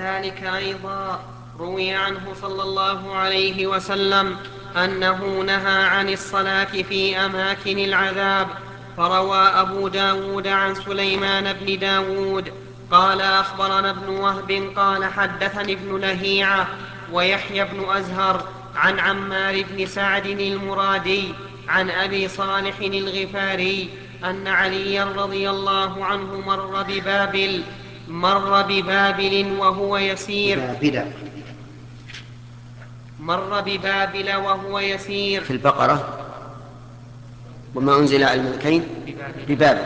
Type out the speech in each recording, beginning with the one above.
كذلك أيضا روي عنه صلى الله عليه وسلم أنه نهى عن الصلاة في أماكن العذاب. فروى أبو داود عن سليمان بن داود قال أخبرنا ابن وهب قال حدثني ابن لهيعة ويحيى بن أزهر عن عمار بن سعد المرادي عن أبي صالح الغفاري أن عليا رضي الله عنه مر ببابل وهو يسير في البقرة وما أنزل على الملكين ببابل.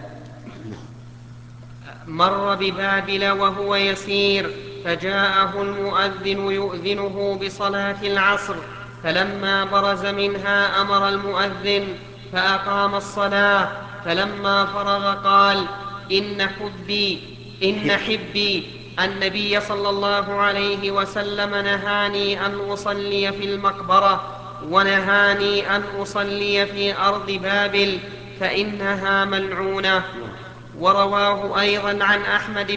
مر ببابل وهو يسير فجاءه المؤذن يؤذنه بصلاة العصر، فلما برز منها أمر المؤذن فأقام الصلاة، فلما فرغ قال: إن حبي النبي صلى الله عليه وسلم نهاني أن أصلي في المقبرة، ونهاني أن أصلي في أرض بابل فإنها ملعونة. ورواه أيضا عن أحمد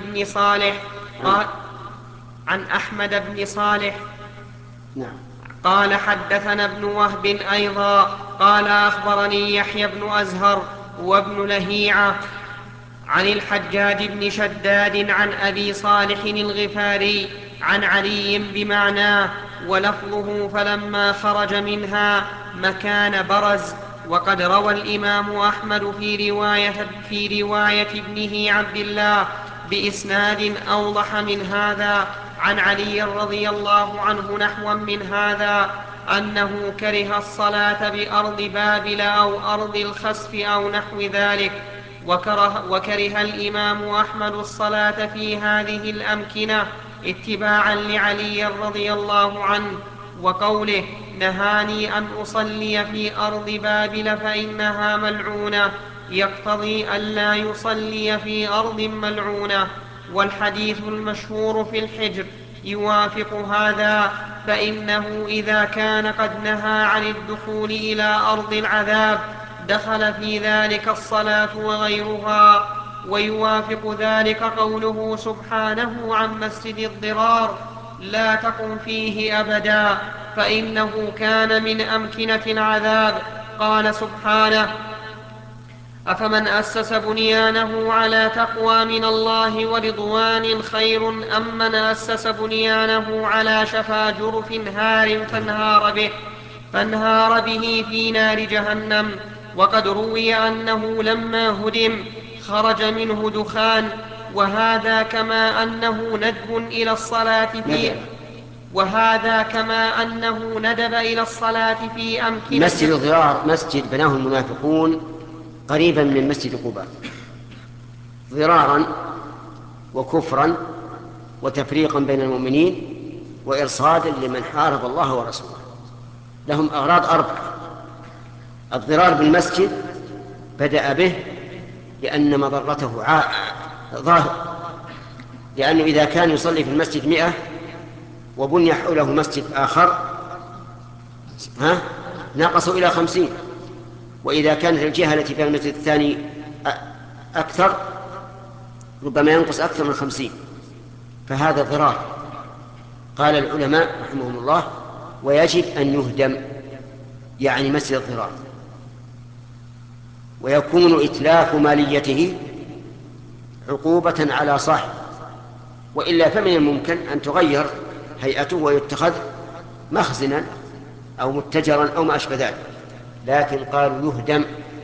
بن صالح قال حدثنا ابن وهب أيضا قال أخبرني يحيى بن أزهر وابن لهيعة عن الحجاج بن شداد عن أبي صالح الغفاري عن علي بمعناه، ولفظه فلما خرج منها مكان برز. وقد روى الإمام أحمد في رواية ابنه عبد الله بإسناد أوضح من هذا عن علي رضي الله عنه نحوا من هذا، أنه كره الصلاة بأرض بابل أو أرض الخسف أو نحو ذلك. وكره الإمام أحمد الصلاة في هذه الأمكنة اتباعا لعلي رضي الله عنه. وقوله نهاني أن أصلي في أرض بابل فإنها ملعونة يقتضي ألا يصلي في أرض ملعونة، والحديث المشهور في الحجر يوافق هذا، فإنه إذا كان قد نهى عن الدخول إلى أرض العذاب دخل في ذلك الصلاة وغيرها. ويوافق ذلك قوله سبحانه عن مسجد الضرار: لا تقم فيه أبدا فإنه كان من أمكنة العذاب. قال سبحانه: أفمن أسس بنيانه على تقوى من الله ورضوان خير أم من أسس بنيانه على شفا جرف هار فانهار به في نار جهنم. وقد روي أنه لما هدم خرج منه دخان، وهذا كما أنه ندب إلى الصلاة في أمكنة. مسجد الضرار مسجد بناه المنافقون قريبا من مسجد قباء ضرارا وكفرا وتفريقا بين المؤمنين وإرصادا لمن حارب الله ورسوله. لهم أغراض 4. الضرار بالمسجد بدأ به لأن مضرته ظاهر، لأنه إذا كان يصلي في المسجد 100 وبني حوله مسجد آخر نقصوا إلى 50، وإذا كانت الجهة التي فيها المسجد الثاني أكثر ربما ينقص أكثر من 50، فهذا ضرار. قال العلماء رحمهم الله: ويجب أن يهدم، يعني مسجد الضرار، ويكون إتلاف ماليته عقوبة على صاحب، وإلا فمن الممكن أن تغير هيئته ويتخذ مخزنا أو متجرا أو ما أشبه ذلك، لكن قالوا يهدم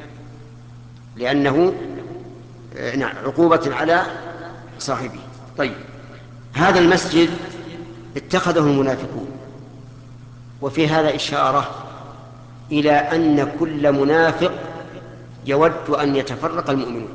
لأنه عقوبة على صاحبه. طيب، هذا المسجد اتخذه المنافقون، وفي هذا إشارة إلى أن كل منافق يود أن يتفرق المؤمنون،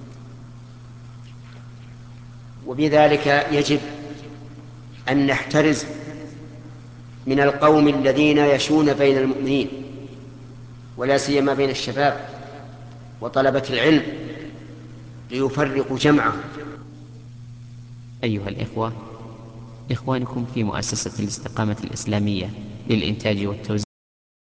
وبذلك يجب أن نحترز من القوم الذين يشون بين المؤمنين، ولا سيما بين الشباب وطلبة العلم، ليفرقوا جمعه. أيها الإخوة، إخوانكم في مؤسسة الاستقامة الإسلامية للإنتاج والتوزيع